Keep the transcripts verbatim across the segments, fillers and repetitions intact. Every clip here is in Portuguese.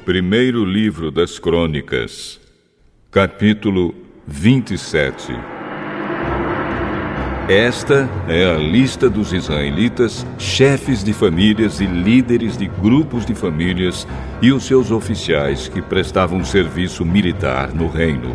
Primeiro livro das Crônicas, capítulo vinte e sete. Esta é a lista dos israelitas, chefes de famílias e líderes de grupos de famílias e os seus oficiais que prestavam serviço militar no reino.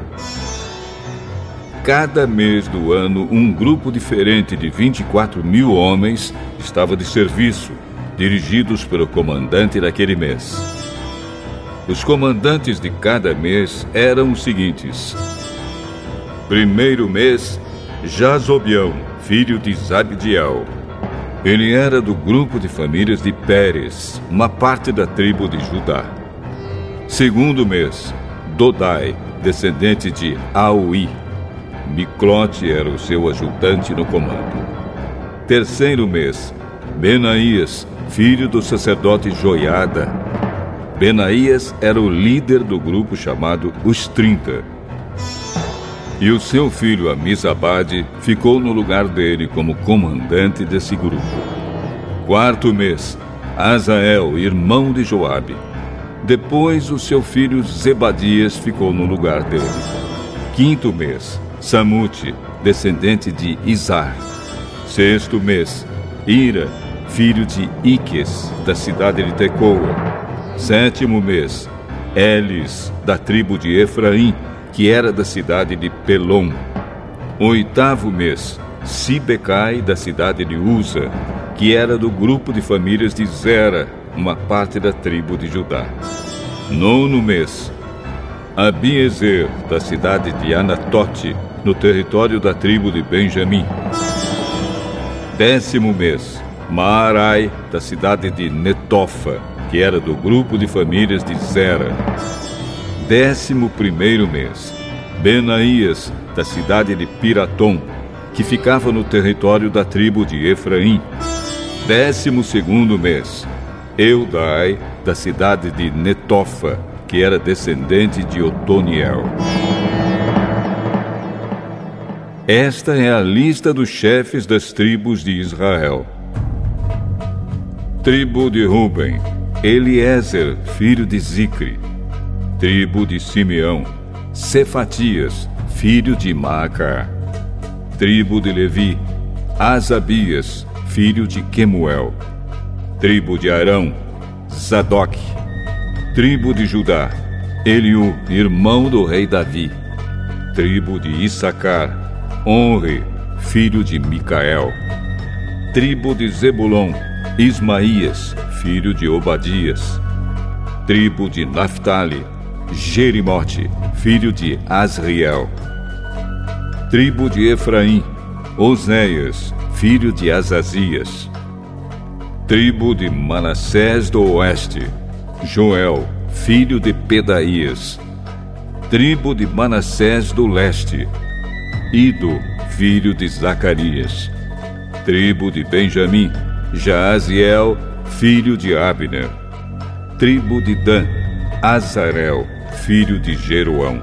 Cada mês do ano, um grupo diferente de vinte e quatro mil homens estava de serviço, dirigidos pelo comandante daquele mês. Os comandantes de cada mês eram os seguintes: primeiro mês, Jazobeão, filho de Zabdiel. Ele era do grupo de famílias de Pérez, uma parte da tribo de Judá. Segundo mês, Dodai, descendente de Aui. Miclote era o seu ajudante no comando. Terceiro mês, Benaías, filho do sacerdote Joiada. Benaías era o líder do grupo chamado Os Trinta. E o seu filho Amizabade ficou no lugar dele como comandante desse grupo. Quarto mês, Azael, irmão de Joabe. Depois o seu filho Zebadias ficou no lugar dele. Quinto mês, Samute, descendente de Izar. Sexto mês, Ira, filho de Iques, da cidade de Tecoa. Sétimo mês, Elis, da tribo de Efraim, que era da cidade de Pelom. Oitavo mês, Sibecai, da cidade de Uza, que era do grupo de famílias de Zera, uma parte da tribo de Judá. Nono mês, Abiezer, da cidade de Anatote, no território da tribo de Benjamim. Décimo mês, Maarai, da cidade de Netofa, que era do grupo de famílias de Zera. Décimo primeiro mês, Benaías, da cidade de Piratom, que ficava no território da tribo de Efraim. Décimo segundo mês, Eudai, da cidade de Netofa, que era descendente de Otoniel. Esta é a lista dos chefes das tribos de Israel. Tribo de Ruben, Eliezer, filho de Zicre. Tribo de Simeão, Cefatias, filho de Maacar. Tribo de Levi, Asabias, filho de Quemuel. Tribo de Arão, Zadok. Tribo de Judá, Eliú, irmão do rei Davi. Tribo de Issacar, Onre, filho de Micael. Tribo de Zebulon, Ismaías, filho de Obadias. Tribo de Naphtali, Jerimote, filho de Asriel. Tribo de Efraim, Oséias, filho de Azazias. Tribo de Manassés do Oeste, Joel, filho de Pedaías. Tribo de Manassés do Leste, Ido, filho de Zacarias. Tribo de Benjamim, Jaaziel, filho de Abner. Tribo de Dan, Azarel, filho de Jeroão.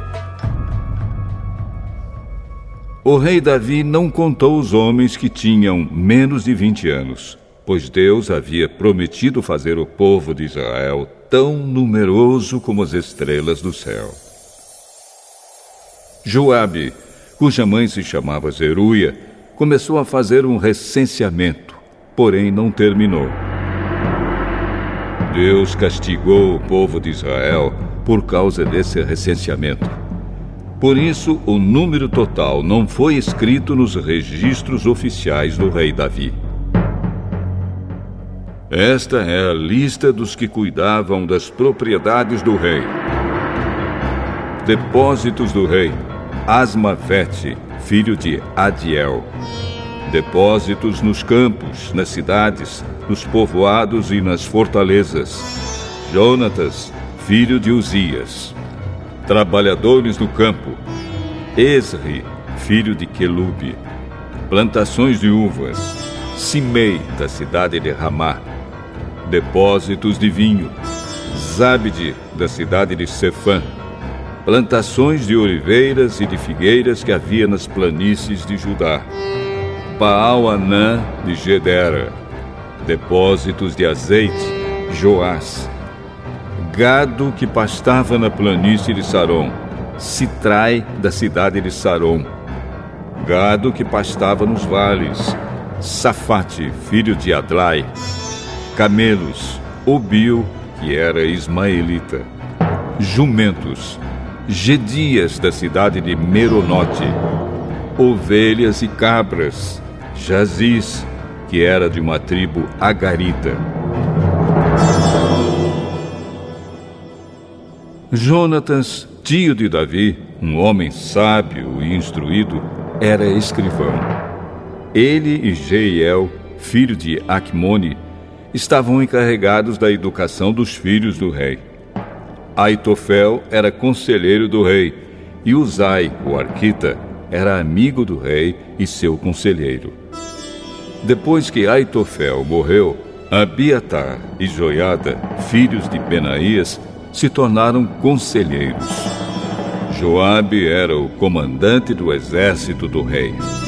O rei Davi não contou os homens que tinham menos de vinte anos, pois Deus havia prometido fazer o povo de Israel tão numeroso como as estrelas do céu. Joabe, cuja mãe se chamava Zeruia, começou a fazer um recenseamento, porém não terminou. Deus castigou o povo de Israel por causa desse recenseamento. Por isso, o número total não foi escrito nos registros oficiais do rei Davi. Esta é a lista dos que cuidavam das propriedades do rei. Depósitos do rei, Asmavete, filho de Adiel. Depósitos nos campos, nas cidades, nos povoados e nas fortalezas, Jonatas, filho de Uzias. Trabalhadores no campo, Esri, filho de Quelube. Plantações de uvas, Simei, da cidade de Ramá. Depósitos de vinho, Zabde, da cidade de Sefã. Plantações de oliveiras e de figueiras que havia nas planícies de Judá. Baal-Anã de Gedera. Depósitos de azeite, Joás. Gado, que pastava na planície de Saron, Sitrai, da cidade de Saron. Gado, que pastava nos vales, Safate, filho de Adlai. Camelos, Obil, que era ismaelita. Jumentos, Gedias, da cidade de Meronote. Ovelhas e cabras, Jaziz, que era de uma tribo agarita. Jonatas, tio de Davi, um homem sábio e instruído, era escrivão. Ele e Jeiel, filho de Acmone, estavam encarregados da educação dos filhos do rei. Aitofel era conselheiro do rei, e Uzai, o arquita, era amigo do rei e seu conselheiro. Depois que Aitofel morreu, Abiatar e Joiada, filhos de Benaías, se tornaram conselheiros. Joabe era o comandante do exército do rei.